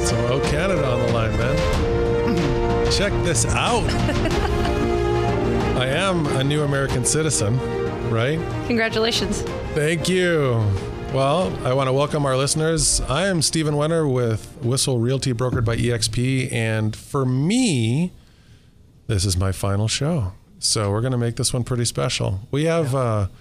Some O Canada on the line, man. Check this out. I am a new American citizen, right? Congratulations. Thank you. Well, I want to welcome our listeners. I am Stephen Wenner with Whistle Realty, brokered by EXP. And for me, this is my final show. So we're going to make this one pretty special. We have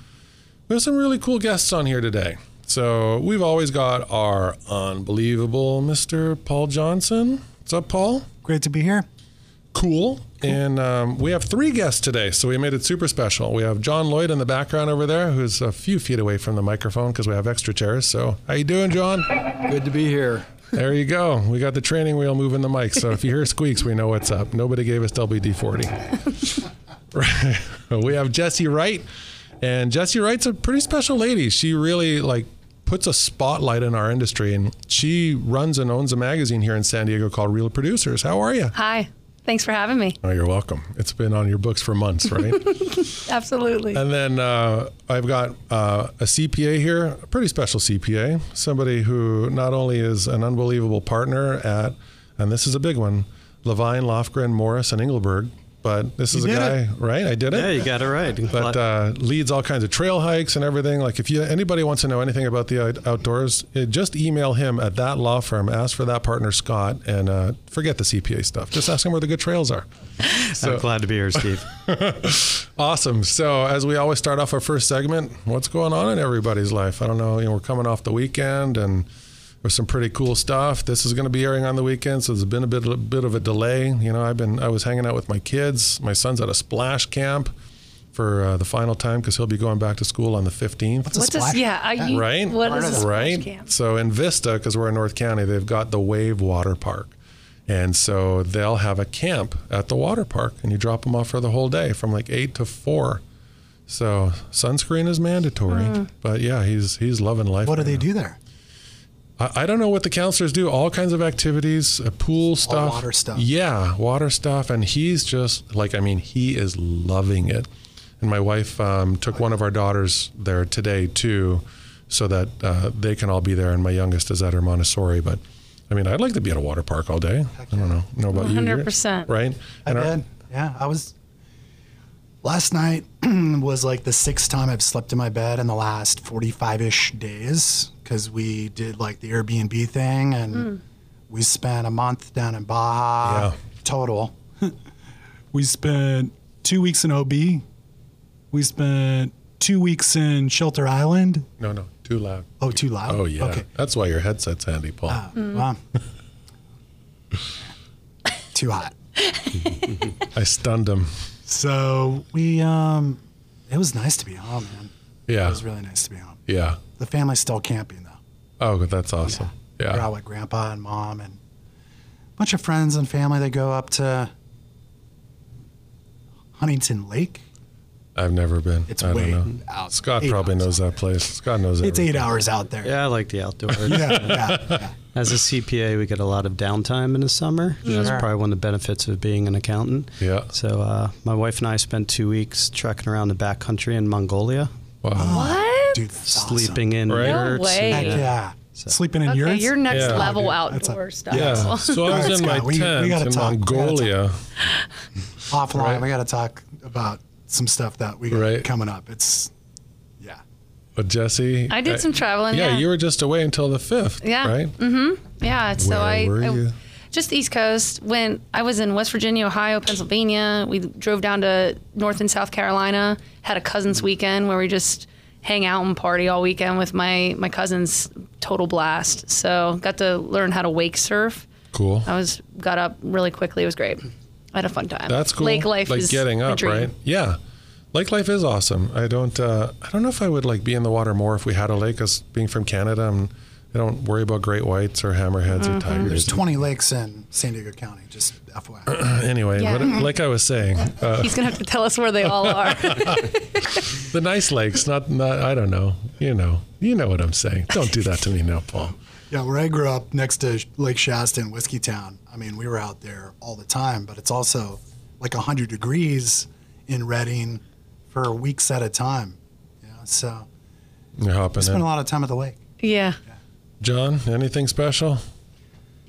some really cool guests on here today. So we've always got our unbelievable Mr. Paul Johnson. What's up, Paul? Great to be here. Cool. And we have 3 guests today, so we made it super special. We have John Lloyd in the background over there, who's a few feet away from the microphone because we have extra chairs. So how you doing, John? Good to be here. There you go. We got the training wheel moving the mic, so if you hear squeaks, we know what's up. Nobody gave us WD-40. Right. We have Jessie Wright, and Jessie Wright's a pretty special lady. She really puts a spotlight in our industry, and she runs and owns a magazine here in San Diego called Real Producers. How are you? Hi. Thanks for having me. Oh, you're welcome. It's been on your books for months, right? Absolutely. And then I've got a CPA here, a pretty special CPA, somebody who not only is an unbelievable partner at, and this is a big one, Levine, Lofgren, Morris, and Engelberg. But this is a guy, right? I did it? Yeah, you got it right. But leads all kinds of trail hikes and everything. Like if anybody wants to know anything about the outdoors, just email him at that law firm, ask for that partner, Scott, and forget the CPA stuff. Just ask him where the good trails are. So, I'm glad to be here, Steve. Awesome. So as we always start off our first segment, what's going on in everybody's life? I don't know. We're coming off the weekend and there's some pretty cool stuff. This is going to be airing on the weekend, so there's been a bit of a delay. I was hanging out with my kids. My son's at a splash camp for the final time because he'll be going back to school on the 15th. What's a splash? Right? What is a splash right? camp? So in Vista, because we're in North County, they've got the Wave Water Park. And so they'll have a camp at the water park, and you drop them off for the whole day from 8 to 4. So sunscreen is mandatory. But yeah, he's loving life. What do they do there? I don't know what the counselors do. All kinds of activities, pool stuff. Water stuff. Yeah, water stuff. And he's just he is loving it. And my wife took one of our daughters there today too, so that they can all be there. And my youngest is at her Montessori. But I'd like to be at a water park all day. I don't know about 100%. you. Right? I did. Yeah, I was. Last night was the 6th time I've slept in my bed in the last 45-ish days because we did the Airbnb thing and we spent a month down in Baja total. We spent 2 weeks in OB. We spent 2 weeks in Shelter Island. No, too loud. Oh, too loud? Oh, yeah. Okay. That's why your headset's handy, Paul. Well, too hot. I stunned him. So we, it was nice to be home, man. Yeah. It was really nice to be home. Yeah. The family's still camping, though. Oh, that's awesome. Yeah. We're out with Grandpa and Mom and a bunch of friends and family. They go up to Huntington Lake. I've never been. It's I way don't know. out. Scott probably knows that place. Scott knows It's everything. 8 hours out there. Yeah, I like the outdoors. Yeah. As a CPA, we get a lot of downtime in the summer. That's probably one of the benefits of being an accountant. Yeah. So my wife and I spent 2 weeks trekking around the backcountry in Mongolia. Wow. What? Dude, that's Sleeping in Right? No yurts. way. Heck yeah. Sleeping in yurts? You're next Yeah. level Dude, outdoor stuff. Yeah. So I All was right, in my Scott, we tent gotta in talk. Mongolia. Offline, Right. we got to talk about some stuff that we got Right. coming up. It's, yeah. But Jesse. I did some traveling. Yeah, Yeah. you were just away until the 5th. Yeah. Right? Yeah. So Where were you? just the East Coast. When I was in West Virginia, Ohio, Pennsylvania, we drove down to North and South Carolina, had a cousins weekend where we just hang out and party all weekend with my cousins. Total blast. So got to learn how to wake surf. Cool. Got up really quickly. It was great. I had a fun time. That's cool. Lake life is getting my up, dream. right? Yeah. Lake life is awesome. I don't know if I would be in the water more if we had a lake, because being from Canada, I don't worry about great whites or hammerheads or tigers. There's 20 lakes in San Diego County, just FYI. Anyway, Yeah. like I was saying, He's going to have to tell us where they all are. the nice lakes, not I don't know. You know what I'm saying. Don't do that to me now, Paul. Yeah, where I grew up next to Lake Shasta in Whiskey Town, we were out there all the time, but it's also 100 degrees in Redding for weeks at a time. So You're hopping I spent in. a lot of time at the lake. Yeah. John, anything special?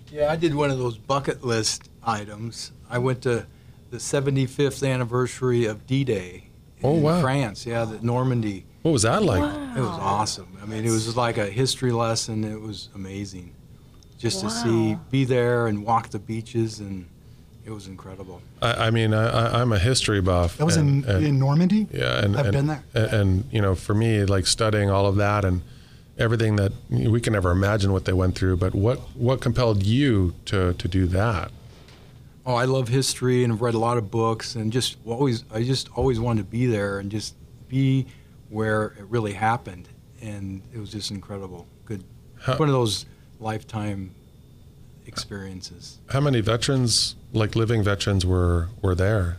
Yeah, I did one of those bucket list items. I went to the 75th anniversary of D-Day in France. Yeah, the Normandy. What was that like? Wow. It was awesome. I mean, it was like a history lesson. It was amazing. Just to be there and walk the beaches, and it was incredible. I mean, I'm a history buff. That was in Normandy? Yeah, and I've been there. And you know, for me, like studying all of that and everything that we can never imagine what they went through. But what compelled you to do that? Oh, I love history and I've read a lot of books, and I just always wanted to be there and just be where it really happened, and it was just incredible. Good, one of those lifetime experiences. How many veterans, like living veterans, were there?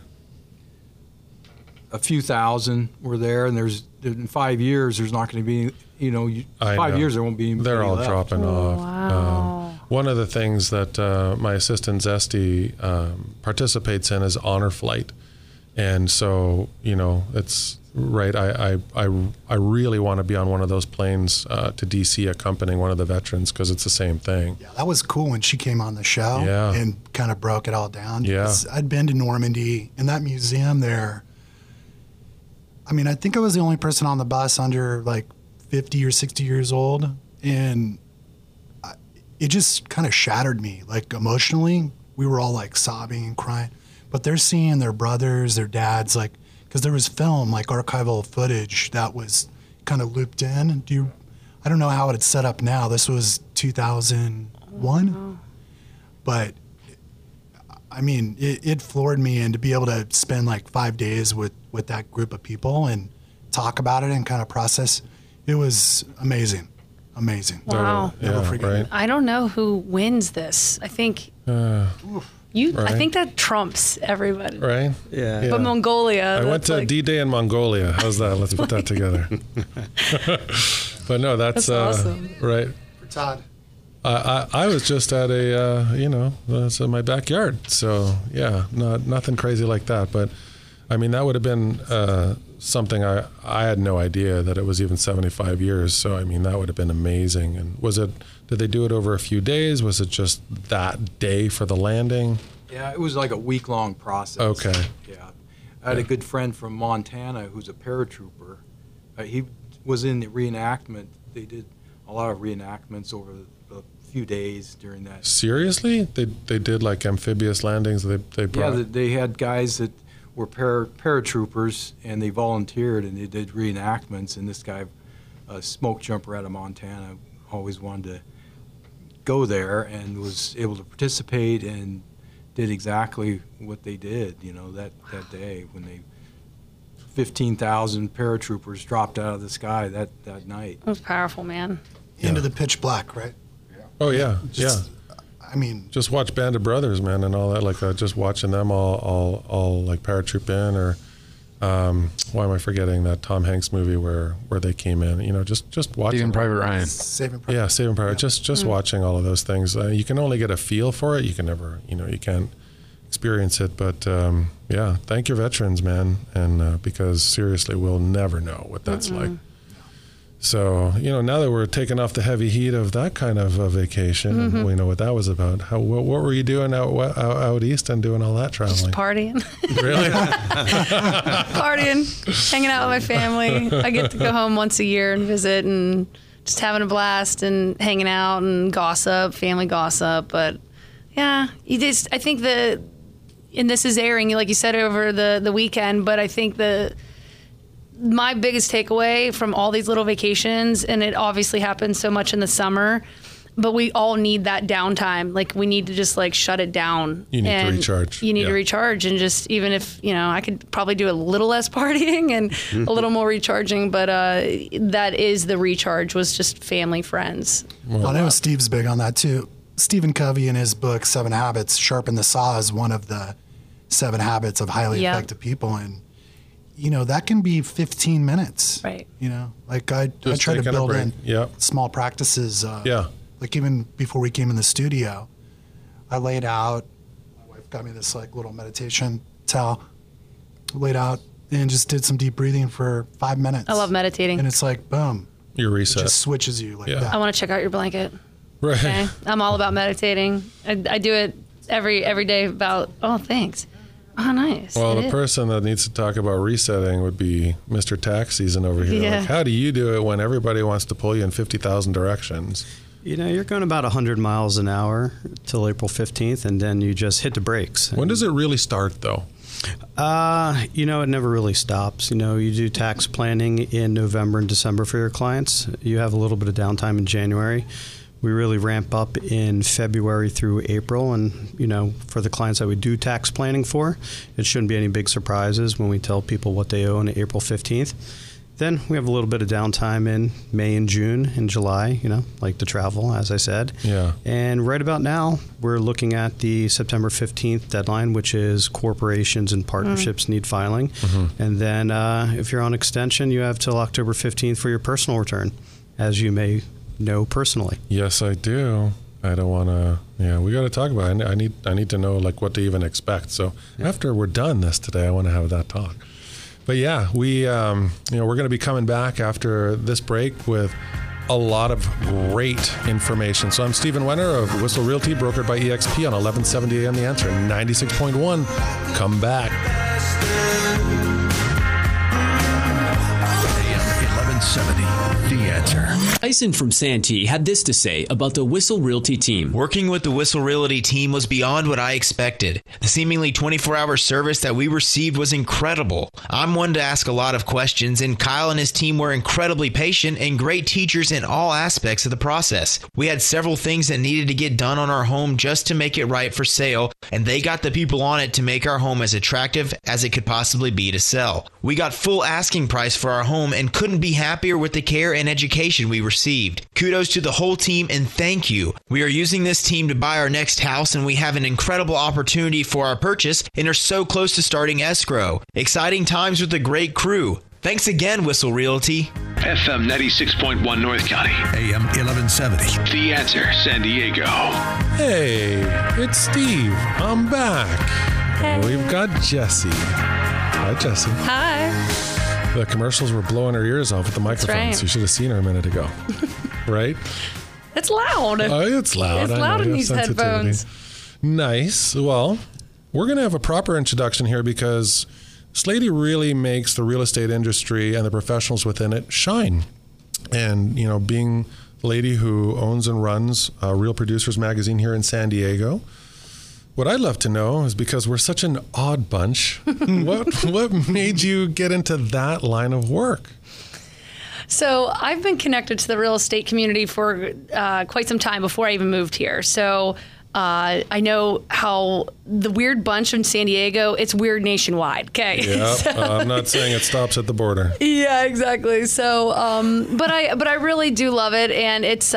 A few thousand were there, and in 5 years there's not going to be, 5 years there won't be. They're all left. dropping off. Wow. One of the things that my assistant Zesty participates in is honor flight, and so it's right. I really want to be on one of those planes to DC accompanying one of the veterans, because it's the same thing. Yeah, that was cool when she came on the show and kind of broke it all down. Yeah, I'd been to Normandy, and that museum there. I mean, I think I was the only person on the bus under like 50 or 60 years old, and it just kind of shattered me, like emotionally. We were all like sobbing and crying, but they're seeing their brothers, their dads, like, because there was film, like archival footage that was kind of looped in. I don't know how it's set up now. This was 2001, but I mean, it floored me, and to be able to spend like 5 days with that group of people and talk about it and kind of process, it was amazing. Wow. Never forget it. I don't know who wins this. I think I think that trumps everybody. Right? Yeah. But Mongolia. I went to D-Day in Mongolia. How's that? Let's put that together. But no, that's awesome. Right. For Todd. I was just at that's in my backyard. So yeah, nothing crazy like that. But I mean, that would have been something I had no idea that it was even 75 years. So I mean, that would have been amazing. And did they do it over a few days? Was it just that day for the landing? Yeah, it was like a week-long process. Okay. Yeah. I had a good friend from Montana who's a paratrooper. He was in the reenactment. They did a lot of reenactments over a few days during that. Seriously? They did like amphibious landings? They brought... Yeah, they had guys that were paratroopers, and they volunteered, and they did reenactments. And this guy, a smoke jumper out of Montana, always wanted to go there and was able to participate and did exactly what they did, that day when 15,000 paratroopers dropped out of the sky that night. It was powerful, man. Into the pitch black, right? Oh yeah, yeah. I mean, just watch Band of Brothers, man, and all that. Like just watching them all like paratroop in, or why am I forgetting that Tom Hanks movie where they came in? Just watching. Saving Private Ryan. Saving Private. Yeah, Saving Private. Just watching all of those things. You can only get a feel for it. You can never, you can't experience it. But yeah, thank your veterans, man, and because seriously, we'll never know what that's like. So, now that we're taking off the heavy heat of that kind of a vacation, and we know what that was about. What were you doing out east and doing all that traveling? Just partying. Really? Partying, hanging out with my family. I get to go home once a year and visit, and just having a blast and hanging out and gossip, family gossip. But yeah, I think and this is airing, like you said, over the weekend, but I think my biggest takeaway from all these little vacations, and it obviously happens so much in the summer, but we all need that downtime. Like, we need to just like shut it down. You need to recharge. You need to recharge, and just, even if, I could probably do a little less partying and a little more recharging, but that is the recharge, was just family, friends. Well, I know Steve's big on that too. Stephen Covey, in his book 7 Habits, sharpen the saw is one of the 7 habits of highly effective people, and that can be 15 minutes. Right. Like I try to build in small practices. Like even before we came in the studio, I laid out, my wife got me this like little meditation towel, laid out and just did some deep breathing for 5 minutes. I love meditating. And it's like, boom. Your reset. It just switches you like that. I want to check out your blanket. Right. Okay? I'm all about meditating. I do it every day about, oh, thanks. Oh, nice. Well, It the is. person that needs to talk about resetting would be Mr. Tax Season over here. Yeah. Like, how do you do it when everybody wants to pull you in 50,000 directions? You know, you're going about 100 miles an hour till April 15th, and then you just hit the brakes. When does it really start, though? You know, it never really stops. You know, you do tax planning in November and December for your clients. You have a little bit of downtime in January. We really ramp up in February through April. And, you know, for the clients that we do tax planning for, it shouldn't be any big surprises when we tell people what they owe on April 15th. Then we have a little bit of downtime in May and June and July, you know, like the travel, as I said. Yeah. And right about now, we're looking at the September 15th deadline, which is corporations and partnerships need filing. And then if you're on extension, you have till October 15th for your personal return, as you may know personally. Yes, I do. I don't want to. Yeah, we got to talk about it. I need to know like what to even expect. So after we're done this today, I want to have that talk. But yeah, we're going to be coming back after this break with a lot of great information. So I'm Stephen Wenner of Whistle Realty, brokered by EXP on 1170 AM The Answer, 96.1. Come back. AM 1170, The Answer. Tyson from Santee had this to say about the Whistle Realty team. Working with the Whistle Realty team was beyond what I expected. The seemingly 24-hour service that we received was incredible. I'm one to ask a lot of questions, and Kyle and his team were incredibly patient and great teachers in all aspects of the process. We had several things that needed to get done on our home just to make it right for sale, and they got the people on it to make our home as attractive as it could possibly be to sell. We got full asking price for our home and couldn't be happier with the care and education we received. Kudos to the whole team and thank you. We are using this team to buy our next house, and we have an incredible opportunity for our purchase and are so close to starting escrow. Exciting times with a great crew. Thanks again, Whistle Realty. FM 96.1 North County. AM 1170. The Answer, San Diego. Hey, it's Steve. I'm back. And we've got Jesse. Hi, Jesse. Hi. The commercials were blowing her ears off with the microphones. right. You should have seen her a minute ago. Right? It's loud. Oh, it's loud. It's I loud know, in you have these sensitivity. headphones. Nice. Well, we're going to have a proper introduction here because this lady really makes the real estate industry and the professionals within it shine. And, you know, being the lady who owns and runs Real Producers Magazine here in San Diego, what I'd love to know is, because we're such an odd bunch, what made you get into that line of work? So I've been connected to the real estate community for quite some time before I even moved here. So I know how the weird bunch in San Diego, it's weird nationwide. Okay. Yeah, I'm not saying it stops at the border. Yeah, exactly. So, but I really do love it, and it's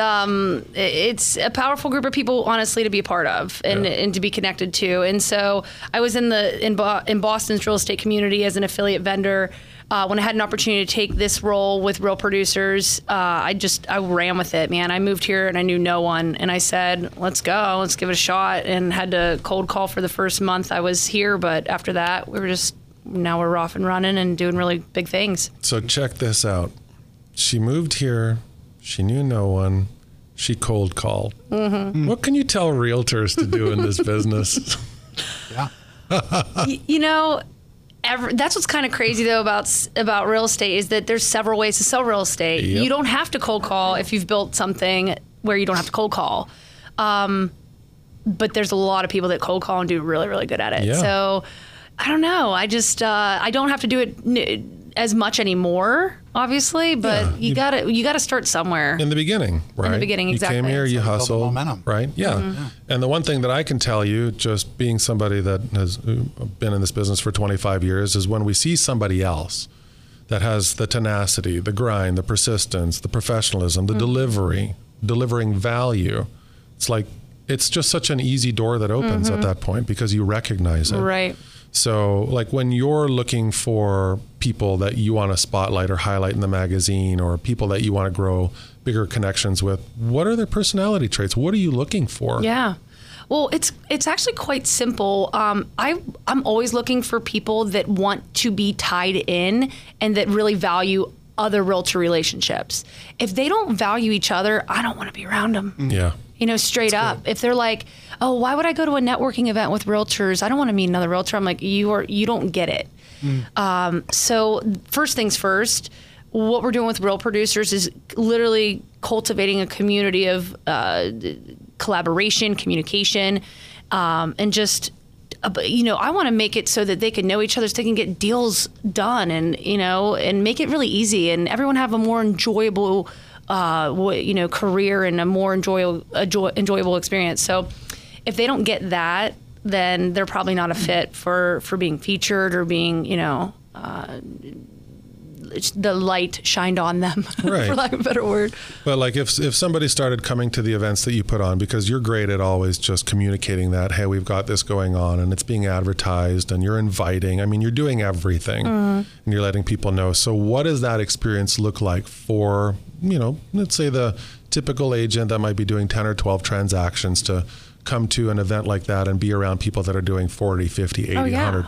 a powerful group of people, honestly, to be a part of and to be connected to. And so I was in Boston's real estate community as an affiliate vendor. When I had an opportunity to take this role with Real Producers, I ran with it, man. I moved here and I knew no one, and I said, let's go, let's give it a shot, and had to cold call for the first month I was here. But after that, now we're off and running and doing really big things. So check this out. She moved here. She knew no one. She cold called. Mm-hmm. What can you tell realtors to do in this business? Yeah. You know, that's what's kind of crazy though about real estate, is that there's several ways to sell real estate. Yep. You don't have to cold call if you've built something where you don't have to cold call. But there's a lot of people that cold call and do really, really good at it. Yeah. So I don't know. I just I don't have to do it as much anymore, obviously, but you gotta start somewhere. In the beginning, right? In the beginning, exactly. You came here, you build the hustled, momentum. right? Yeah. And the one thing that I can tell you, just being somebody that has been in this business for 25 years, is when we see somebody else that has the tenacity, the grind, the persistence, the professionalism, the delivering value, it's just such an easy door that opens at that point, because you recognize it. Right. So like when you're looking for people that you want to spotlight or highlight in the magazine, or people that you want to grow bigger connections with, what are their personality traits? What are you looking for? Yeah. Well, it's actually quite simple. I'm always looking for people that want to be tied in and that really value other realtor relationships. If they don't value each other, I don't want to be around them. Yeah. Straight up. If they're like, oh, why would I go to a networking event with realtors? I don't want to meet another realtor. I'm like, you don't get it. So first things first, what we're doing with Real Producers is literally cultivating a community of collaboration, communication, and just, I want to make it so that they can know each other, so they can get deals done, and and make it really easy, and everyone have a more enjoyable career and a more enjoyable experience. So if they don't get that, then they're probably not a fit for being featured or being, the light shined on them, right. for lack of a better word. But like if somebody started coming to the events that you put on, because you're great at always just communicating that, hey, we've got this going on and it's being advertised and you're inviting, you're doing everything and you're letting people know. So what does that experience look like for, let's say the typical agent that might be doing 10 or 12 transactions to come to an event like that and be around people that are doing 40, 50, 80,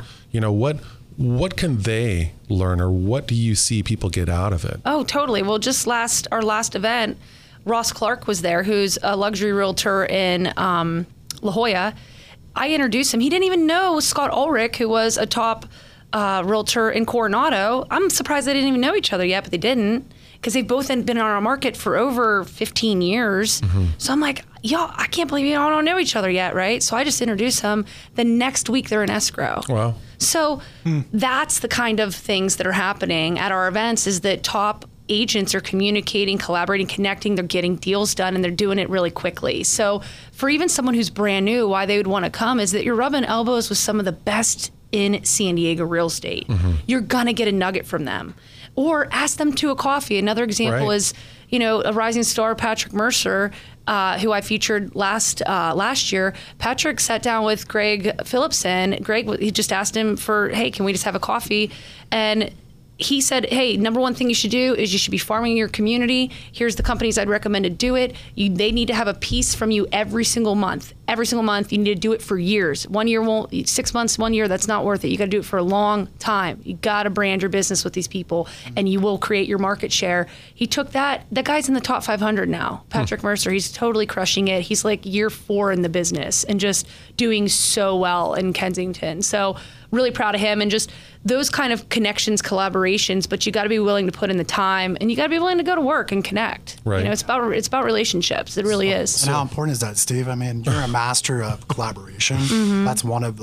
100? What can they learn, or what do you see people get out of it? Oh, totally. Well, just our last event, Ross Clark was there, who's a luxury realtor in La Jolla. I introduced him. He didn't even know Scott Ulrich, who was a top realtor in Coronado. I'm surprised they didn't even know each other yet, but they didn't, because they've both been on our market for over 15 years. So I'm like, y'all, I can't believe y'all don't know each other yet, right? So I just introduced them. The next week, they're in escrow. Wow. So that's the kind of things that are happening at our events, is that top agents are communicating, collaborating, connecting, they're getting deals done, and they're doing it really quickly. So for even someone who's brand new, why they would want to come is that you're rubbing elbows with some of the best in San Diego real estate. You're going to get a nugget from them. Or ask them to a coffee. Another example is, a rising star, Patrick Mercer, who I featured last year. Patrick sat down with Greg Phillipson. He just asked him for, hey, can we just have a coffee? And he said, hey, number one thing you should do is you should be farming your community. Here's the companies I'd recommend to do it. They need to have a piece from you every single month. Every single month, you need to do it for years. 1 year won't, 6 months, 1 year, that's not worth it. You got to do it for a long time. You got to brand your business with these people, and you will create your market share. He took that. That guy's in the top 500 now, Patrick Mercer. He's totally crushing it. He's like year 4 in the business and just doing so well in Kensington. So really proud of him, and just those kind of connections, collaborations, but you got to be willing to put in the time, and you got to be willing to go to work and connect. Right. It's about relationships. It really is. And how important is that, Steve? You're a master of collaboration. That's one of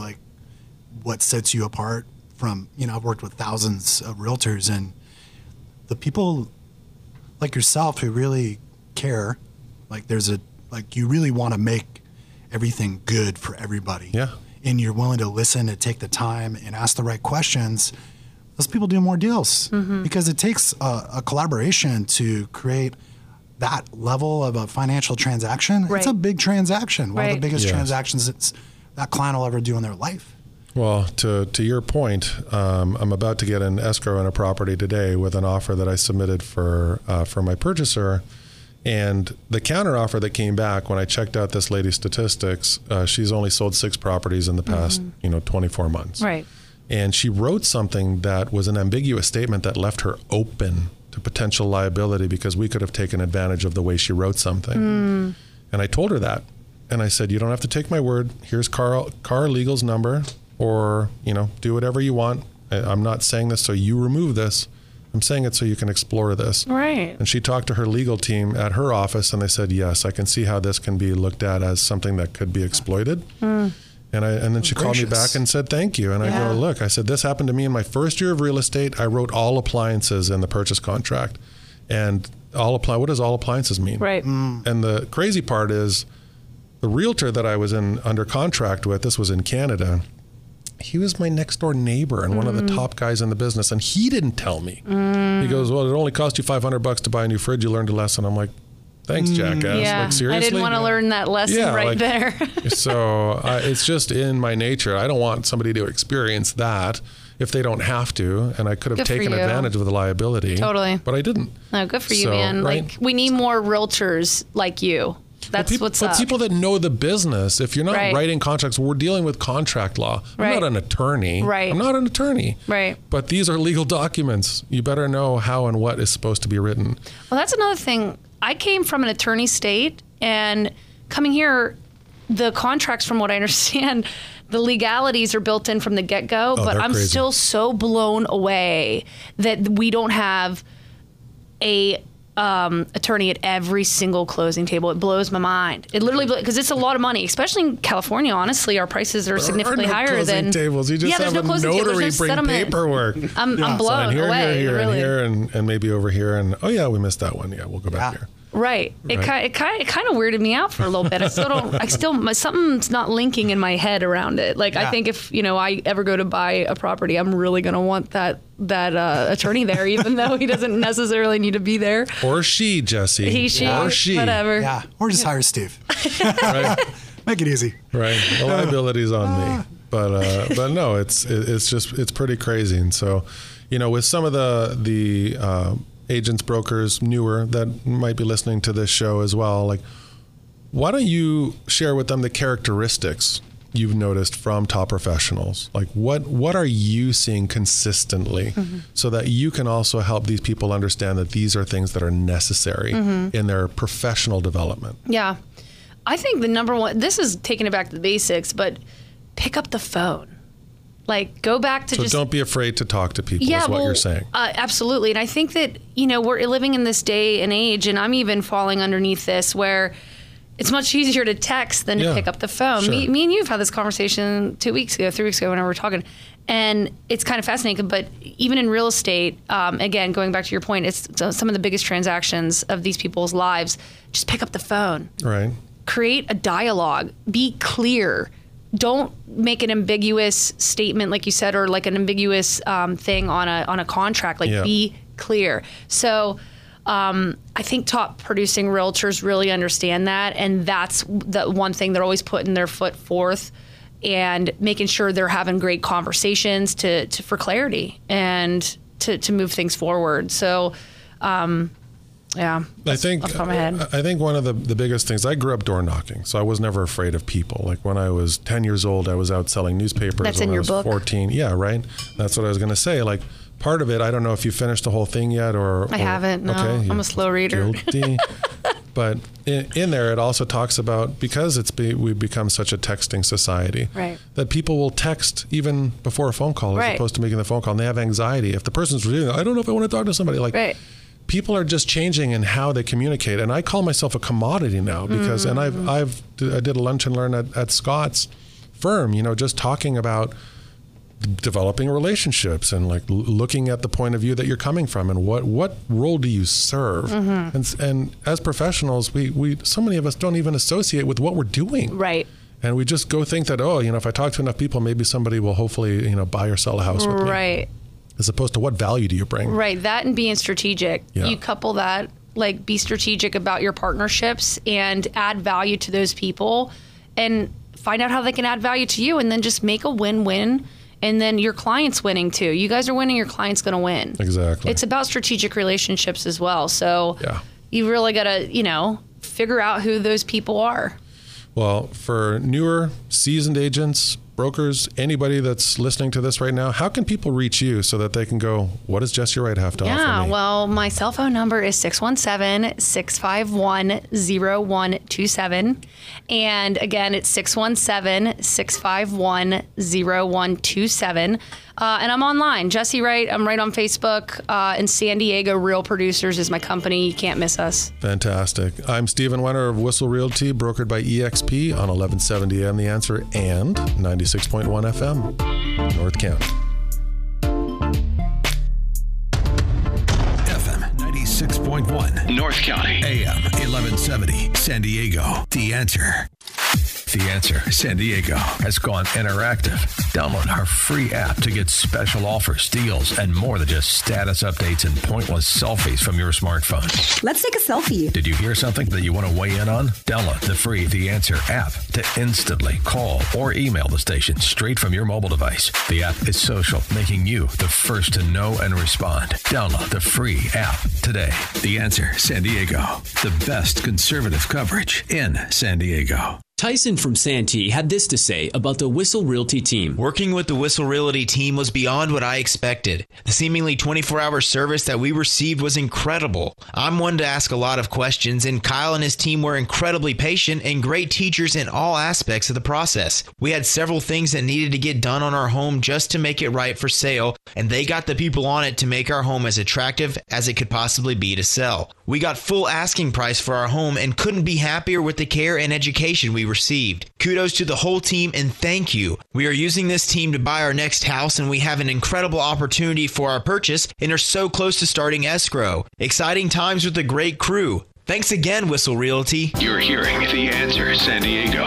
what sets you apart from, I've worked with thousands of realtors, and the people like yourself who really care, you really want to make everything good for everybody. Yeah. And you're willing to listen and take the time and ask the right questions, those people do more deals, because it takes a collaboration to create that level of a financial transaction. Right. It's a big transaction, one of the biggest transactions that client will ever do in their life. Well, to your point, I'm about to get an escrow in a property today with an offer that I submitted for my purchaser. And the counteroffer that came back when I checked out this lady's statistics, she's only sold 6 properties in the past, 24 months. Right. And she wrote something that was an ambiguous statement that left her open to potential liability, because we could have taken advantage of the way she wrote something. And I told her that. And I said, you don't have to take my word. Here's Car Legal's number, or, do whatever you want. I'm not saying this so you remove this. I'm saying it so you can explore this. Right. And she talked to her legal team at her office, and they said, yes, I can see how this can be looked at as something that could be exploited. And then she called me back and said, thank you. And I go, look, I said, this happened to me in my first year of real estate. I wrote all appliances in the purchase contract. And what does all appliances mean? Right. And the crazy part is, the realtor that I was under contract with, this was in Canada, he was my next door neighbor and one of the top guys in the business, and he didn't tell me. He goes, well, it only cost you $500 to buy a new fridge. You learned a lesson. I'm like, thanks, jackass. Yeah, like, seriously? I didn't want to learn that lesson there. So it's just in my nature. I don't want somebody to experience that if they don't have to, and I could have taken advantage of the liability. Totally. But I didn't. No, good for you, man. Right? We need more realtors like you. That's what's up. But people that know the business, if you're not writing contracts, we're dealing with contract law. I'm not an attorney. Right. I'm not an attorney. Right. But these are legal documents. You better know how and what is supposed to be written. Well, that's another thing. I came from an attorney state, and coming here, the contracts, from what I understand, the legalities are built in from the get-go, but I'm crazy. still so blown away that we don't have a attorney at every single closing table. It blows my mind. It literally, because it's a lot of money, especially in California. Honestly, our prices are significantly higher than tables. You just have there's a no closing table. notary There's no bring settlement. paperwork. I'm blown Sign here, away. here, really. and here, and maybe over here, and oh yeah, we missed that one. Yeah, we'll go back here. Right. It kind of weirded me out for a little bit. Something's not linking in my head around it. Like, I think if, I ever go to buy a property, I'm really going to want that attorney there, even though he doesn't necessarily need to be there. Or she, Jesse. He, she, or she. whatever. Yeah. Or just hire Steve. Right. Make it easy. Right. The liability's on me. But no, it's pretty crazy. And so, with some of the agents, brokers, newer that might be listening to this show as well, like, why don't you share with them the characteristics you've noticed from top professionals? Like, what are you seeing consistently so that you can also help these people understand that these are things that are necessary in their professional development? Yeah. I think the number one, this is taking it back to the basics, but pick up the phone. Like, go back to so don't be afraid to talk to people, is what you're saying. Absolutely. And I think that, we're living in this day and age, and I'm even falling underneath this, where it's much easier to text than to pick up the phone. Sure. Me and you have had this conversation 3 weeks ago, whenever we were talking. And it's kind of fascinating. But even in real estate, again, going back to your point, it's some of the biggest transactions of these people's lives. Just pick up the phone. Right. Create a dialogue. Be clear. Don't make an ambiguous statement, like you said, or like an ambiguous thing on a contract. Like, be clear. So I think top producing realtors really understand that, and that's the one thing they're always putting their foot forth and making sure they're having great conversations for clarity and to move things forward. So. Yeah, I think one of the biggest things, I grew up door knocking, so I was never afraid of people. Like, when I was 10 years old, I was out selling newspapers. That's when in your I was book. 14. Yeah, right. That's what I was going to say. Like, part of it, I don't know if you finished the whole thing yet, or I haven't. No, okay, I'm a slow reader. Guilty. But in there, it also talks about, because we've become such a texting society, right, that people will text even before a phone call, as opposed to making the phone call, and they have anxiety. If the person's reading, I don't know if I want to talk to somebody. Like, right. People are just changing in how they communicate, and I call myself a commodity now because, and I did a lunch and learn at Scott's firm, just talking about developing relationships and like looking at the point of view that you're coming from and what role do you serve, and as professionals, we so many of us don't even associate with what we're doing, right? And we just go think that, if I talk to enough people, maybe somebody will hopefully buy or sell a house with me. Right. As opposed to what value do you bring? Right, that and being strategic. Yeah. You couple that, like, be strategic about your partnerships and add value to those people and find out how they can add value to you, and then just make a win-win, and then your client's winning too. You guys are winning, your client's going to win. Exactly. It's about strategic relationships as well. So you really got to, figure out who those people are. Well, for newer, seasoned agents, brokers, anybody that's listening to this right now, how can people reach you so that they can go, what does Jesse Wright have to offer me? Yeah, well, my cell phone number is 617-651-0127. And again, it's 617-651-0127. And I'm online, Jesse Wright. I'm right on Facebook. And San Diego Real Producers is my company. You can't miss us. Fantastic. I'm Stephen Wenner of Whistle Realty, brokered by EXP on 1170 AM The Answer and 96.1 FM, North County. FM 96.1, North County. AM 1170, San Diego. The Answer. The Answer San Diego has gone interactive. Download our free app to get special offers, deals, and more than just status updates and pointless selfies from your smartphone. Let's take a selfie. Did you hear something that you want to weigh in on? Download the free The Answer app to instantly call or email the station straight from your mobile device. The app is social, making you the first to know and respond. Download the free app today. The Answer San Diego, the best conservative coverage in San Diego. Tyson from Santee had this to say about the Whistle Realty team. Working with the Whistle Realty team was beyond what I expected. The seemingly 24-hour service that we received was incredible. I'm one to ask a lot of questions, and Kyle and his team were incredibly patient and great teachers in all aspects of the process. We had several things that needed to get done on our home just to make it right for sale, and they got the people on it to make our home as attractive as it could possibly be to sell. We got full asking price for our home and couldn't be happier with the care and education we received. Kudos to the whole team and thank you. We are using this team to buy our next house, and we have an incredible opportunity for our purchase and are so close to starting escrow. Exciting times with a great crew. Thanks again, Whistle Realty. You're hearing The Answer San Diego.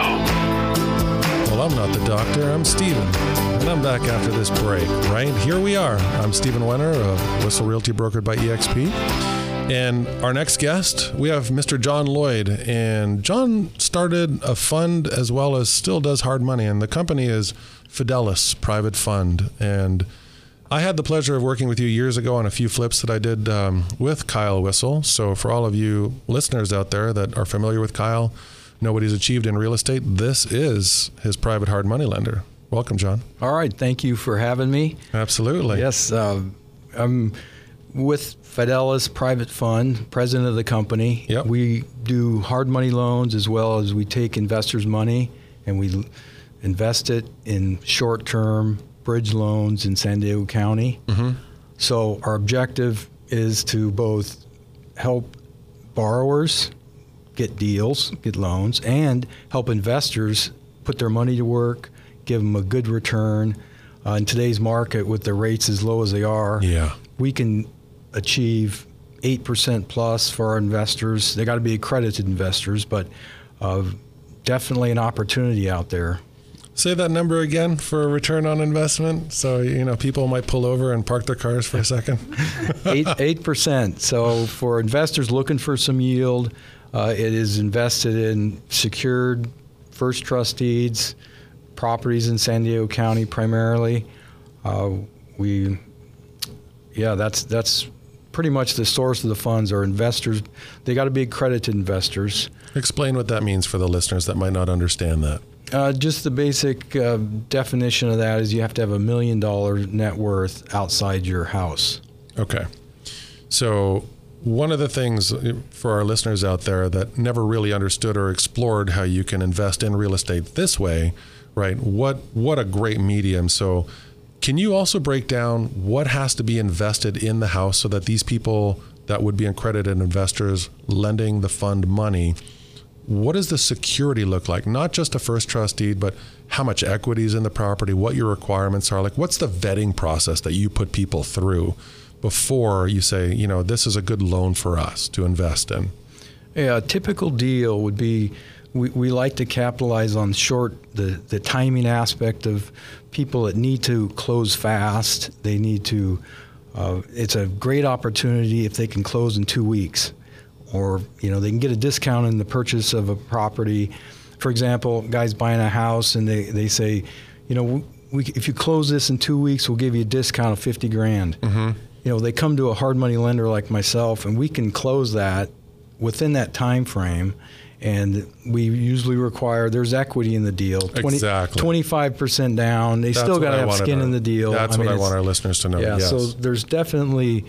Well, I'm not the doctor, I'm Steven, and I'm back after this break, right? Here we are. I'm Steven Wenner of Whistle Realty, brokered by EXP. And our next guest, we have Mr. John Lloyd. And John started a fund as well as still does hard money. And the company is Fidelis Private Fund. And I had the pleasure of working with you years ago on a few flips that I did with Kyle Whistle. So for all of you listeners out there that are familiar with Kyle, know what he's achieved in real estate, this is his private hard money lender. Welcome, John. All right. Thank you for having me. Absolutely. Yes. I'm with Fidelis Private Fund, president of the company. Yep. We do hard money loans as well as we take investors' money and we invest it in short-term bridge loans in San Diego County. Mm-hmm. So our objective is to both help borrowers get deals, get loans, and help investors put their money to work, give them a good return. In today's market, with the rates as low as they are, we can achieve 8% plus for our investors. They got to be accredited investors, but definitely an opportunity out there. Say that number again for a return on investment, so people might pull over and park their cars for a second. 8%. So for investors looking for some yield, it is invested in secured first trust deeds, properties in San Diego County primarily. That's pretty much the source of the funds. Are investors. They got to be accredited investors. Explain what that means for the listeners that might not understand that. Just the basic definition of that is you have to have $1 million net worth outside your house. Okay. So one of the things for our listeners out there that never really understood or explored how you can invest in real estate this way, right? What a great medium. So can you also break down what has to be invested in the house so that these people that would be accredited investors lending the fund money, what does the security look like? Not just a first trust deed, but how much equity is in the property, what your requirements are. Like, what's the vetting process that you put people through before you say, this is a good loan for us to invest in? Yeah, a typical deal would be, we like to capitalize on the timing aspect of people that need to close fast. They need to, it's a great opportunity if they can close in 2 weeks. Or, they can get a discount in the purchase of a property. For example, guys buying a house and they say, if you close this in 2 weeks, we'll give you a discount of $50,000. Mm-hmm. They come to a hard money lender like myself, and we can close that within that time frame. And we usually require, there's equity in the deal. Exactly. 25% down. They still got to have skin in the deal. That's what I want our listeners to know. Yeah, yes. so there's definitely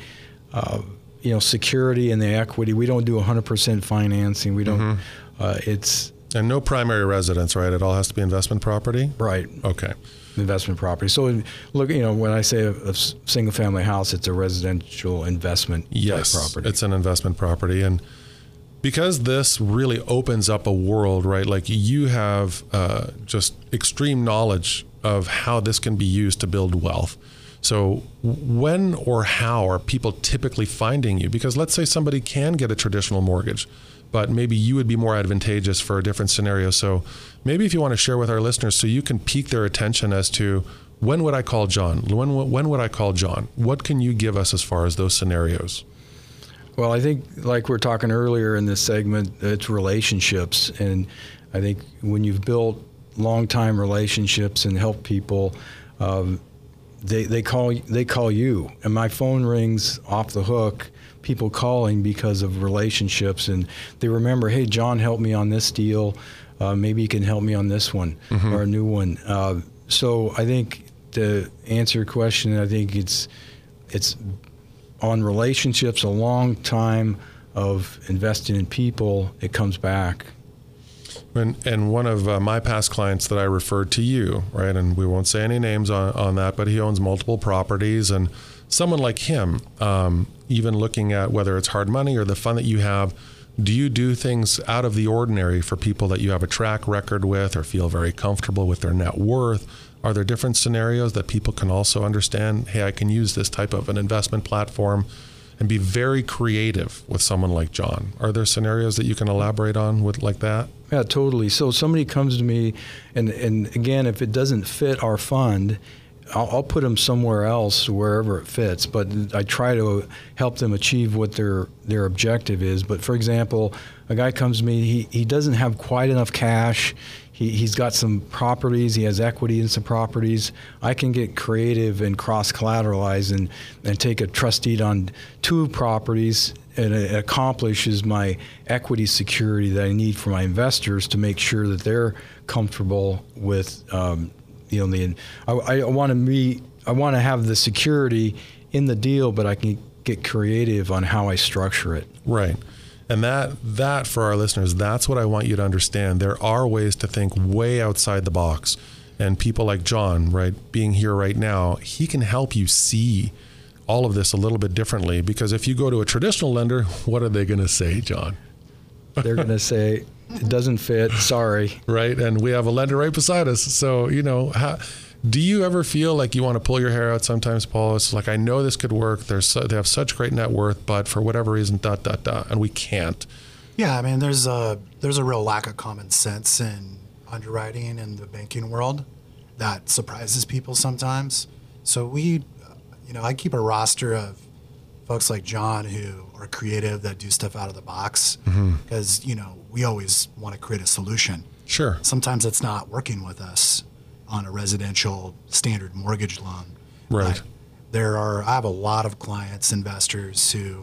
security in the equity. We don't do 100% financing. We don't. And no primary residence, right? It all has to be investment property. Right. Okay. Investment property. So look, when I say a single family house, it's a residential investment type property. It's an investment property, and because this really opens up a world, right? Like, you have just extreme knowledge of how this can be used to build wealth. So when or how are people typically finding you? Because let's say somebody can get a traditional mortgage, but maybe you would be more advantageous for a different scenario. So maybe if you want to share with our listeners so you can pique their attention as to, when would I call John? When would I call John? What can you give us as far as those scenarios? Well, I think, like we were talking earlier in this segment, it's relationships. And I think when you've built long-time relationships and help people, they call you. And my phone rings off the hook, people calling because of relationships. And they remember, hey, John helped me on this deal. Maybe you can help me on this one or a new one. So I think to answer your question, I think it's on relationships, a long time of investing in people, it comes back. And one of my past clients that I referred to you, right, and we won't say any names on that, but he owns multiple properties, and someone like him, even looking at whether it's hard money or the fund that you have, do you do things out of the ordinary for people that you have a track record with or feel very comfortable with their net worth? Are there different scenarios that people can also understand, hey, I can use this type of an investment platform and be very creative with someone like John? Are there scenarios that you can elaborate on with like that? Yeah, totally. So somebody comes to me, and again, if it doesn't fit our fund, I'll put them somewhere else, wherever it fits. But I try to help them achieve what their objective is. But for example, a guy comes to me, he doesn't have quite enough cash. He's got some properties. He has equity in some properties. I can get creative and cross-collateralize and take a trust deed on 2 properties, and it accomplishes my equity security that I need for my investors to make sure that they're comfortable with. I want to have the security in the deal, but I can get creative on how I structure it. Right. And that for our listeners, that's what I want you to understand. There are ways to think way outside the box. And people like John, right, being here right now, he can help you see all of this a little bit differently. Because if you go to a traditional lender, what are they going to say, John? They're going to say, it doesn't fit, sorry. Right, and we have a lender right beside us. So, do you ever feel like you want to pull your hair out sometimes, Paul? It's like, I know this could work. They have such great net worth, but for whatever reason, ... and we can't. Yeah, I mean, there's a real lack of common sense in underwriting in the banking world that surprises people sometimes. So I keep a roster of folks like John who are creative, that do stuff out of the box, because, we always want to create a solution. Sure. Sometimes it's not working with us on a residential standard mortgage loan. Right. I have a lot of clients, investors who,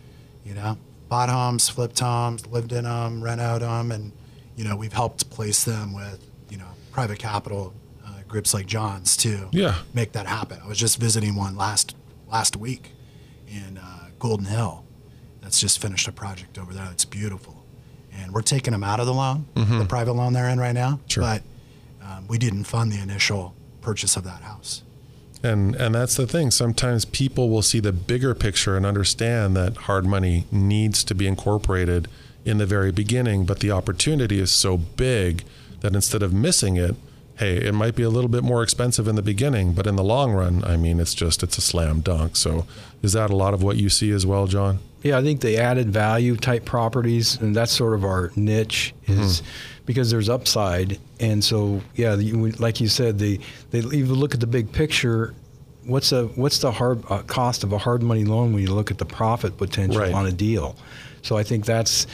bought homes, flipped homes, lived in them, rent out them, and, we've helped place them with, private capital groups like John's to make that happen. I was just visiting one last week in Golden Hill that's just finished a project over there that's beautiful. And we're taking them out of the loan, the private loan they're in right now. Sure. But we didn't fund the initial purchase of that house. And that's the thing. Sometimes people will see the bigger picture and understand that hard money needs to be incorporated in the very beginning, but the opportunity is so big that instead of missing it, hey, it might be a little bit more expensive in the beginning, but in the long run, I mean, it's a slam dunk. So is that a lot of what you see as well, John? Yeah, I think the added value type properties, and that's sort of our niche, is because there's upside. And so, yeah, like you said, they even look at the big picture. What's the hard cost of a hard money loan when you look at the profit potential on a deal? So I think that's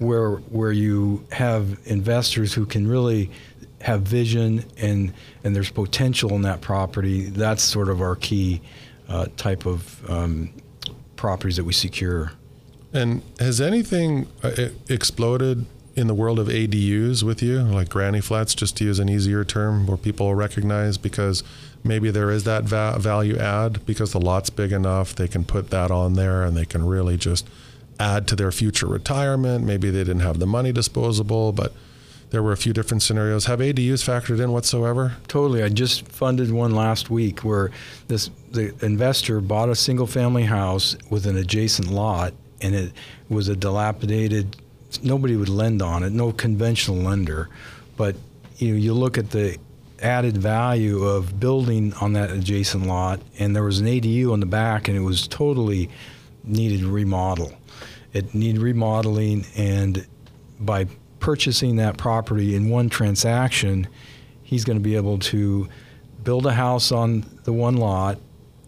where you have investors who can really have vision and there's potential in that property. That's sort of our key type of properties that we secure. And has anything exploded in the world of ADUs with you, like granny flats, just to use an easier term, where people recognize because maybe there is that value add because the lot's big enough, they can put that on there and they can really just add to their future retirement. Maybe they didn't have the money disposable, but there were a few different scenarios. Have ADUs factored in whatsoever? Totally. I just funded one last week where the investor bought a single-family house with an adjacent lot, and it was a dilapidated, nobody would lend on it, no conventional lender. But you look at the added value of building on that adjacent lot, and there was an ADU on the back, and it was totally needed remodel. It needed remodeling, and by purchasing that property in one transaction, he's going to be able to build a house on the one lot,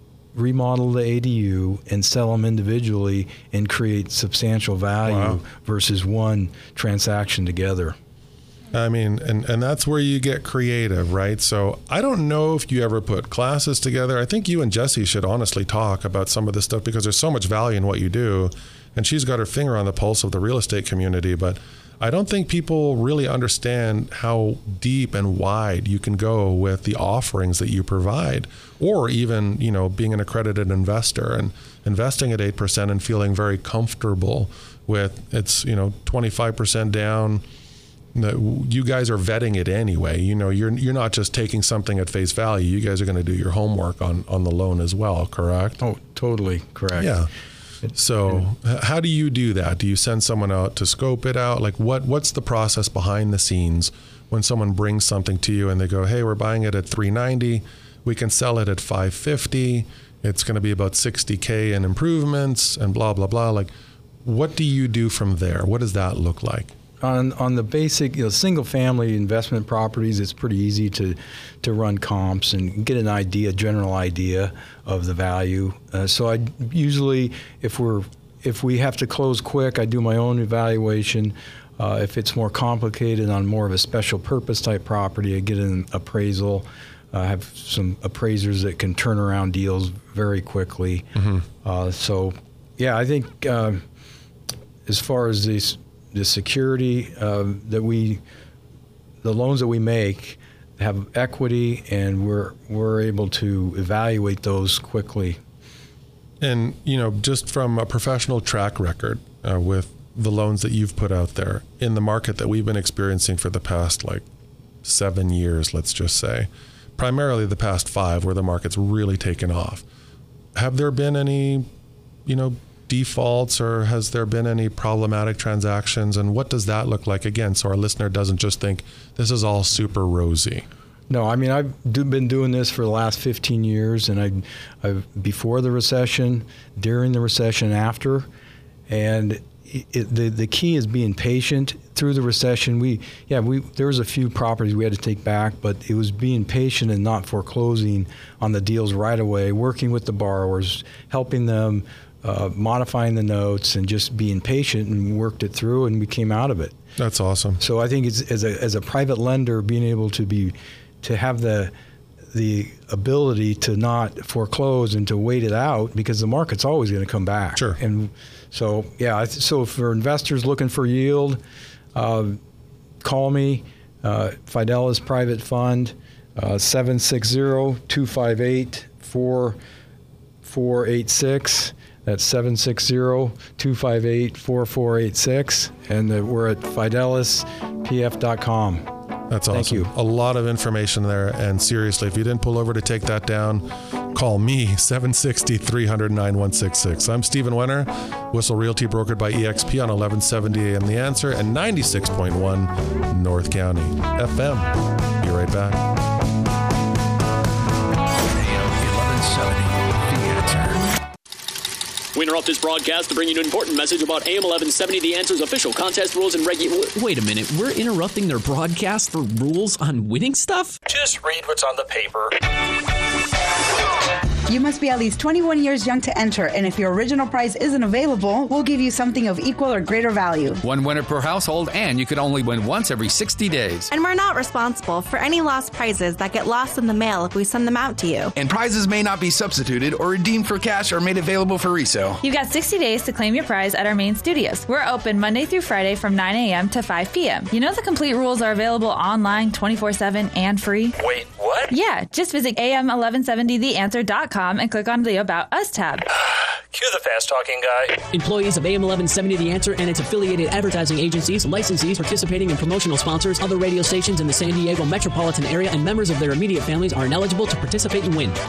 remodel the ADU, and sell them individually and create substantial value versus one transaction together. I mean, and that's where you get creative, right? So I don't know if you ever put classes together. I think you and Jesse should honestly talk about some of this stuff because there's so much value in what you do. And she's got her finger on the pulse of the real estate community. But I don't think people really understand how deep and wide you can go with the offerings that you provide, or even, being an accredited investor and investing at 8% and feeling very comfortable with it's, 25% down. You guys are vetting it anyway. You're not just taking something at face value. You guys are going to do your homework on the loan as well, correct? Oh, totally correct. Yeah. So how do you do that? Do you send someone out to scope it out? Like what's the process behind the scenes when someone brings something to you and they go, hey, we're buying it at $390. We can sell it at $550. It's going to be about $60K in improvements and blah, blah, blah. Like, what do you do from there? What does that look like? On the basic, single-family investment properties, it's pretty easy to run comps and get an general idea of the value. So I usually, if we have to close quick, I do my own evaluation. If it's more complicated on more of a special purpose type property, I get an appraisal. I have some appraisers that can turn around deals very quickly. So, yeah, I think as far as the security the loans that we make have equity, and we're able to evaluate those quickly. And just from a professional track record with the loans that you've put out there in the market that we've been experiencing for the past 7 years, let's just say, primarily the past 5 where the market's really taken off, have there been any defaults, or has there been any problematic transactions, and what does that look like, again, so our listener doesn't just think this is all super rosy? No, I mean, I've been doing this for the last 15 years, and I've before the recession, during the recession, after, and the key is being patient through the recession. There was a few properties we had to take back, but it was being patient and not foreclosing on the deals right away, working with the borrowers, helping them, modifying the notes, and just being patient, and worked it through, and we came out of it. That's awesome. So I think it's, as a private lender, being able to have the ability to not foreclose and to wait it out, because the market's always going to come back. Sure. And so so for investors looking for yield, call me, Fidelis Private Fund, 760-258-4486. That's 760-258-4486. And we're at fidelispf.com. That's awesome. Thank you. A lot of information there. And seriously, if you didn't pull over to take that down, call me, 760-300-9166. I'm Stephen Wenner, Whistle Realty, brokered by EXP on 1170 AM The Answer and 96.1 North County FM. Be right back. AM 1170, The Answer. We interrupt this broadcast to bring you an important message about AM 1170, The Answer's official contest rules and Wait a minute, we're interrupting their broadcast for rules on winning stuff? Just read what's on the paper. You must be at least 21 years young to enter, and if your original prize isn't available, we'll give you something of equal or greater value. One winner per household, and you can only win once every 60 days. And we're not responsible for any lost prizes that get lost in the mail if we send them out to you. And prizes may not be substituted or redeemed for cash or made available for resale. You've got 60 days to claim your prize at our main studios. We're open Monday through Friday from 9 a.m. to 5 p.m. You know the complete rules are available online 24/7 and free? Wait, what? Yeah, just visit am1170theanswer.com and click on the About Us tab. Cue the fast-talking guy. Employees of AM 1170 The Answer and its affiliated advertising agencies, licensees, participating and promotional sponsors, other radio stations in the San Diego metropolitan area, and members of their immediate families are ineligible to participate and win.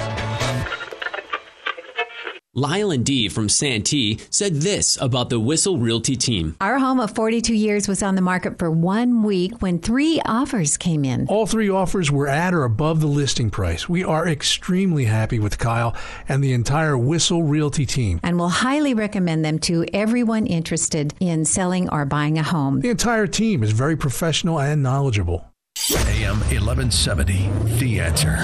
Lyle and Dee from Santee said this about the Whistle Realty team. Our home of 42 years was on the market for 1 week when 3 offers came in. All 3 offers were at or above the listing price. We are extremely happy with Kyle and the entire Whistle Realty team. And will highly recommend them to everyone interested in selling or buying a home. The entire team is very professional and knowledgeable. AM 1170, The Answer.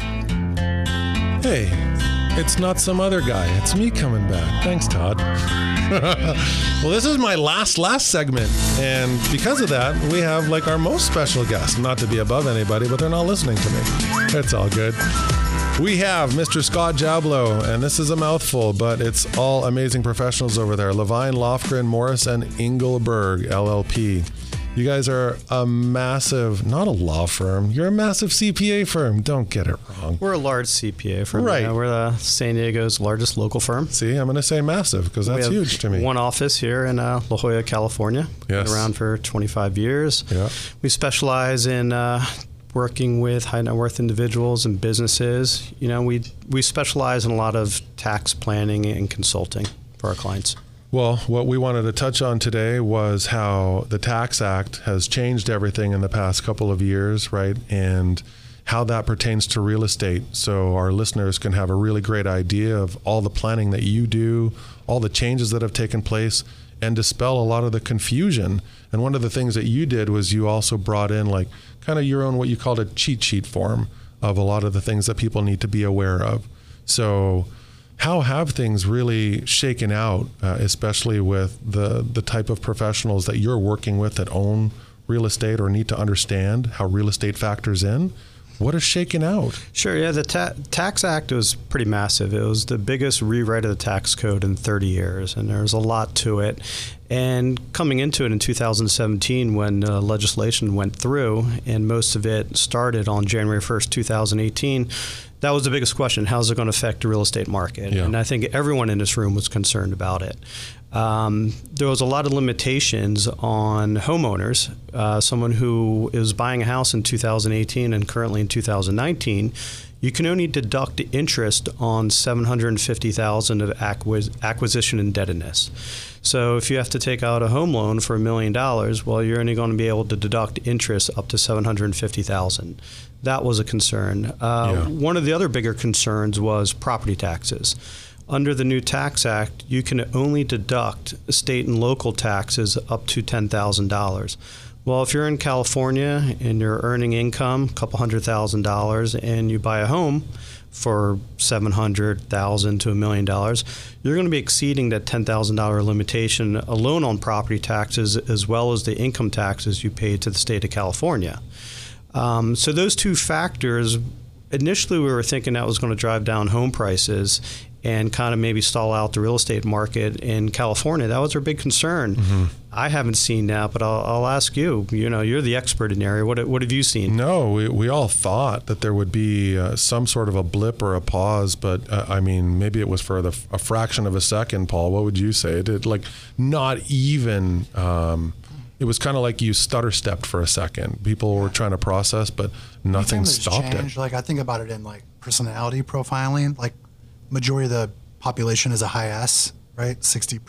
Hey, it's not some other guy. It's me coming back. Thanks, Todd. Well, this is my last segment. And because of that, we have our most special guest. Not to be above anybody, but they're not listening to me. It's all good. We have Mr. Scott Jablow, and this is a mouthful, but it's all amazing professionals over there. Levine, Lofgren, Morris, and Engelberg, LLP. You guys are a massive, not a law firm, you're a massive CPA firm. Don't get it wrong. We're a large CPA firm. Right. Yeah, we're San Diego's largest local firm. See, I'm going to say massive because that's huge to me. One office here in La Jolla, California. Yes. Been around for 25 years. Yeah. We specialize in working with high net worth individuals and businesses. You know, we specialize in a lot of tax planning and consulting for our clients. Well, what we wanted to touch on today was how the Tax Act has changed everything in the past couple of years, right? And how that pertains to real estate. So our listeners can have a really great idea of all the planning that you do, all the changes that have taken place, and dispel a lot of the confusion. And one of the things that you did was you also brought in like kind of your own, what you called a cheat sheet form of a lot of the things that people need to be aware of. So how have things really shaken out, especially with the type of professionals that you're working with that own real estate or need to understand how real estate factors in? What is shaken out? Sure, yeah, the Tax Act was pretty massive. It was the biggest rewrite of the tax code in 30 years, and there's a lot to it. And coming into it in 2017 when legislation went through, and most of it started on January 1st, 2018, that was the biggest question. How's it going to affect the real estate market? Yeah. And I think everyone in this room was concerned about it. There was a lot of limitations on homeowners. Someone who is buying a house in 2018 and currently in 2019, you can only deduct interest on $750,000 of acquisition indebtedness. So if you have to take out a home loan for $1 million, well, you're only going to be able to deduct interest up to $750,000. That was a concern. One of the other bigger concerns was property taxes. Under the new Tax Act, you can only deduct state and local taxes up to $10,000. Well, if you're in California and you're earning income, a couple $100,000, and you buy a home for $700,000 to $1 million, you're going to be exceeding that $10,000 limitation alone on property taxes, as well as the income taxes you pay to the state of California. So those two factors, initially we were thinking that was going to drive down home prices and kind of maybe stall out the real estate market in California. That was our big concern. Mm-hmm. I haven't seen that, but I'll ask you. You know, you're the expert in the area. What have you seen? No, we all thought that there would be some sort of a blip or a pause, but I mean, maybe it was for a fraction of a second, Paul. What would you say? It like not even... it was kind of like you stutter stepped for a second. People were trying to process, but nothing stopped it. Like I think about it in like personality profiling. Like majority of the population is a high S, right?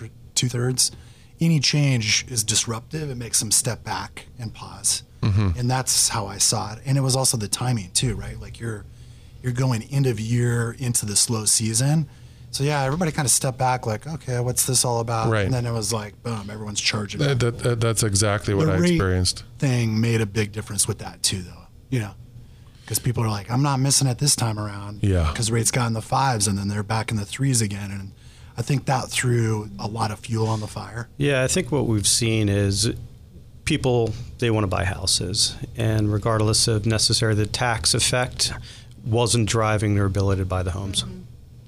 2/3. Any change is disruptive. It makes them step back and pause. Mm-hmm. And that's how I saw it. And it was also the timing too, right? Like you're going end of year into the slow season. So yeah, everybody kind of stepped back like, okay, what's this all about? Right. And then it was like, boom, everyone's charging. That's exactly what I experienced. Thing made a big difference with that too, though. You know, because people are like, I'm not missing it this time around. Yeah. Because rates got in the 5s and then they're back in the 3s again, and I think that threw a lot of fuel on the fire. Yeah, I think what we've seen is people, they want to buy houses, and regardless of necessarily the tax effect, wasn't driving their ability to buy the homes. Mm-hmm.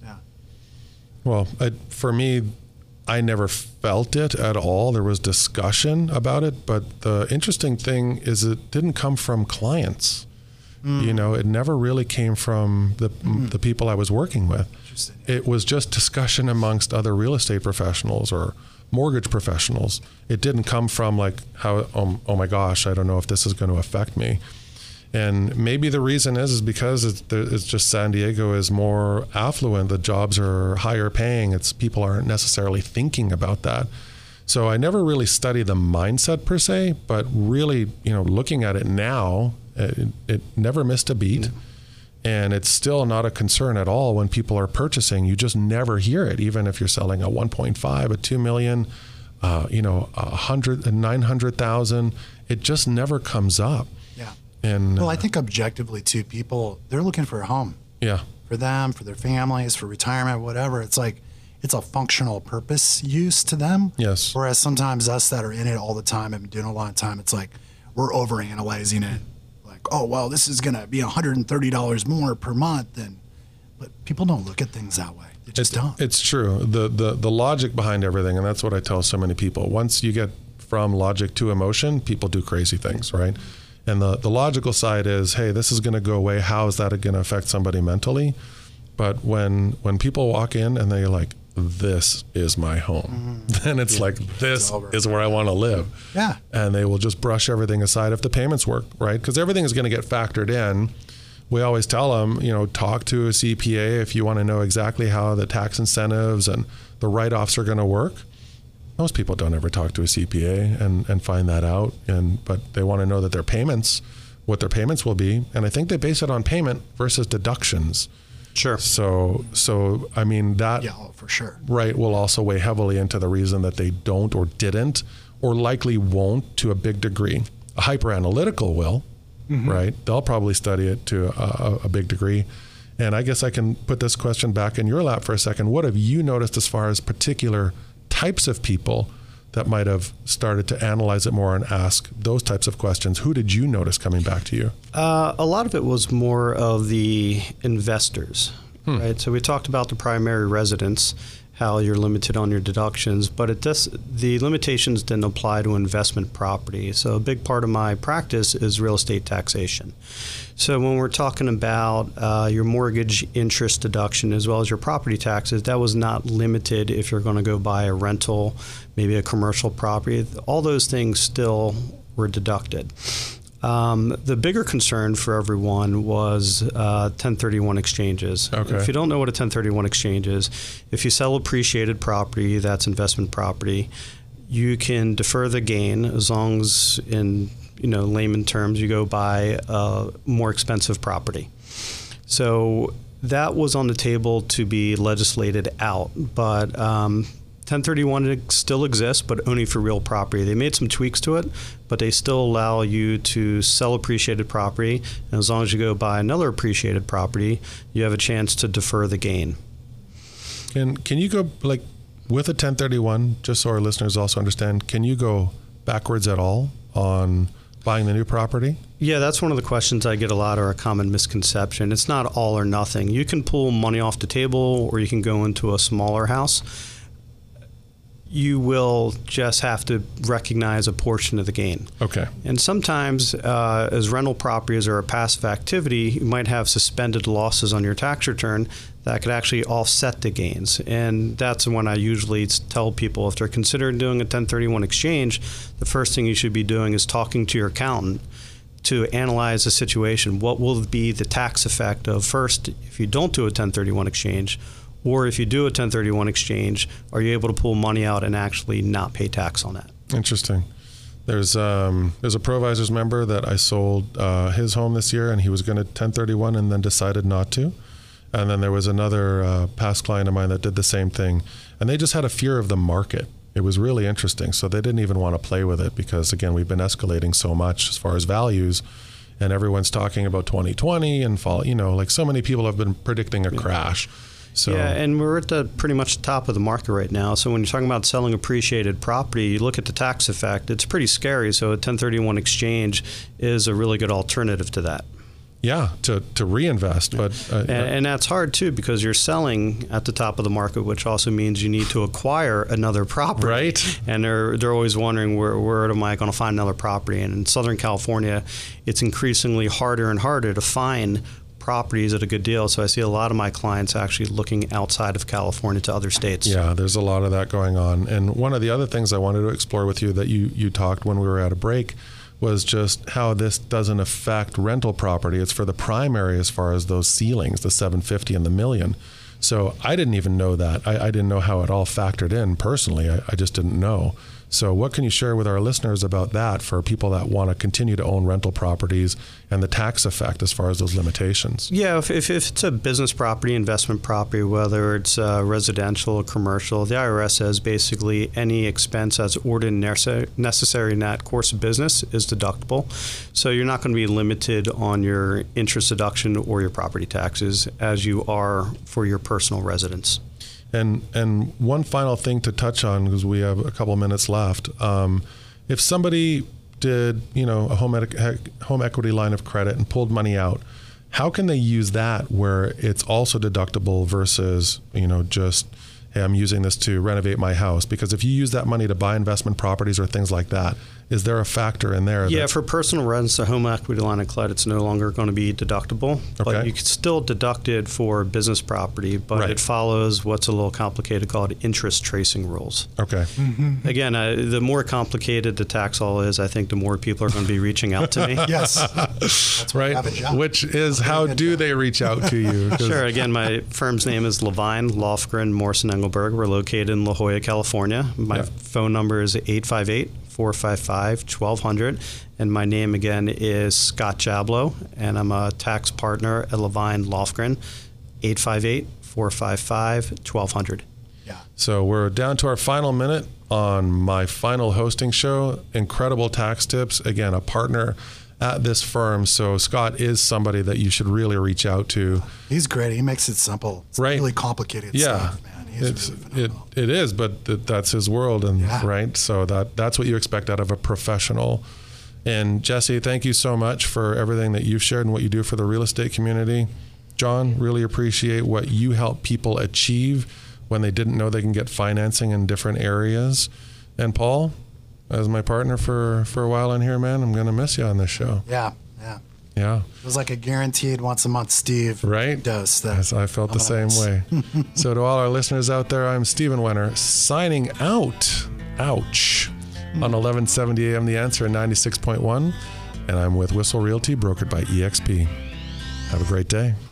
Well, for me, I never felt it at all. There was discussion about it, but the interesting thing is it didn't come from clients. You know, it never really came from the people I was working with. It was just discussion amongst other real estate professionals or mortgage professionals. It didn't come from like, how, oh my gosh, I don't know if this is going to affect me. And maybe the reason is because it's just San Diego is more affluent. The jobs are higher paying. People aren't necessarily thinking about that. So I never really studied the mindset per se, but really, you know, looking at it now, it never missed a beat. Mm-hmm. And it's still not a concern at all when people are purchasing. You just never hear it, even if you're selling a 1.5, a 2 million, you know, 100, 900,000. It just never comes up. Yeah. And well, I think objectively too, people, they're looking for a home. Yeah. For them, for their families, for retirement, whatever. It's like, it's a functional purpose use to them. Yes. Whereas sometimes us that are in it all the time and doing it a lot of time, it's like we're overanalyzing it. Like, oh, well, this is going to be $130 more per month. And but people don't look at things that way. They just don't. It's true. The logic behind everything, and that's what I tell so many people. Once you get from logic to emotion, people do crazy things, right? And the logical side is, hey, this is going to go away. How is that going to affect somebody mentally? But when people walk in and they're like, this is my home, then it's like, this is where I want to live. Yeah. And they will just brush everything aside if the payments work, right? Because everything is going to get factored in. We always tell them, talk to a CPA if you want to know exactly how the tax incentives and the write-offs are going to work. Most people don't ever talk to a CPA and find that out, but they want to know that what their payments will be. And I think they base it on payment versus deductions. Sure. So I mean that, for sure, right, will also weigh heavily into the reason that they don't or didn't or likely won't to a big degree. A hyper-analytical will, right? They'll probably study it to a big degree. And I guess I can put this question back in your lap for a second. What have you noticed as far as particular types of people that might have started to analyze it more and ask those types of questions? Who did you notice coming back to you? A lot of it was more of the investors, right? So we talked about the primary residence, how you're limited on your deductions, but the limitations didn't apply to investment property. So a big part of my practice is real estate taxation. So when we're talking about your mortgage interest deduction as well as your property taxes, that was not limited if you're going to go buy a rental, maybe a commercial property. All those things still were deducted. The bigger concern for everyone was 1031 exchanges. Okay. If you don't know what a 1031 exchange is, if you sell appreciated property, that's investment property, you can defer the gain as long as in layman terms, you go buy a more expensive property. So that was on the table to be legislated out, but 1031 still exists, but only for real property. They made some tweaks to it, but they still allow you to sell appreciated property, and as long as you go buy another appreciated property, you have a chance to defer the gain. And can you go, like, with a 1031, just so our listeners also understand, can you go backwards at all on buying the new property? Yeah, that's one of the questions I get a lot, or a common misconception. It's not all or nothing. You can pull money off the table, or you can go into a smaller house. You will just have to recognize a portion of the gain. Okay. And sometimes, as rental properties are a passive activity, you might have suspended losses on your tax return that could actually offset the gains. And that's when I usually tell people, if they're considering doing a 1031 exchange, the first thing you should be doing is talking to your accountant to analyze the situation. What will be the tax effect of, first, if you don't do a 1031 exchange, or if you do a 1031 exchange, are you able to pull money out and actually not pay tax on that? Interesting. There's a Provisors member that I sold his home this year, and he was going to 1031 and then decided not to. And then there was another past client of mine that did the same thing, and they just had a fear of the market. It was really interesting. So they didn't even want to play with it because, again, we've been escalating so much as far as values, and everyone's talking about 2020 and fall. Like so many people have been predicting a crash. So, yeah, and we're at the pretty much the top of the market right now. So when you're talking about selling appreciated property, you look at the tax effect. It's pretty scary. So a 1031 exchange is a really good alternative to that. Yeah, to reinvest, but and that's hard too because you're selling at the top of the market, which also means you need to acquire another property. Right. And they're always wondering where am I going to find another property? And in Southern California, it's increasingly harder and harder to find properties at a good deal. So I see a lot of my clients actually looking outside of California to other states. Yeah, there's a lot of that going on. And one of the other things I wanted to explore with you that you talked when we were at a break was just how this doesn't affect rental property. It's for the primary as far as those ceilings, the 750 and the million. So I didn't even know that. I didn't know how it all factored in personally. I just didn't know. So what can you share with our listeners about that for people that want to continue to own rental properties and the tax effect as far as those limitations? Yeah, if it's a business property, investment property, whether it's residential or commercial, the IRS says basically any expense that's ordinarily necessary in that course of business is deductible. So you're not going to be limited on your interest deduction or your property taxes as you are for your personal residence. And one final thing to touch on, because we have a couple of minutes left. If somebody did, a home equity line of credit and pulled money out, how can they use that where it's also deductible versus, just, hey, I'm using this to renovate my house? Because if you use that money to buy investment properties or things like that, is there a factor in there? Yeah, for personal residents, the home equity line of credit, it's no longer going to be deductible. But you can still deduct it for business property, but it follows what's a little complicated called interest tracing rules. Okay. Mm-hmm. Again, the more complicated the tax law is, I think the more people are going to be reaching out to me. Yes. That's right. Which is, how do they reach out to you? Sure. Again, my firm's name is Levine, Lofgren, Morrison, Engelberg. We're located in La Jolla, California. My phone number is 858-455-1200. And my name again is Scott Jablow, and I'm a tax partner at Levine Lofgren, 858-455-1200. So we're down to our final minute on my final hosting show. Incredible tax tips. Again, a partner at this firm. So Scott is somebody that you should really reach out to. He's great. He makes it simple. It's really complicated stuff, man. It is, but that's his world, and right. So that's what you expect out of a professional. And Jesse, thank you so much for everything that you've shared and what you do for the real estate community. John, really appreciate what you help people achieve when they didn't know they can get financing in different areas. And Paul, as my partner for a while in here, man, I'm going to miss you on this show. Yeah. It was like a guaranteed once a month Steve dose. Yes, I felt the same way. So to all our listeners out there, I'm Stephen Wenner signing out. Ouch. On 1170 AM The Answer and 96.1. And I'm with Whistle Realty, brokered by EXP. Have a great day.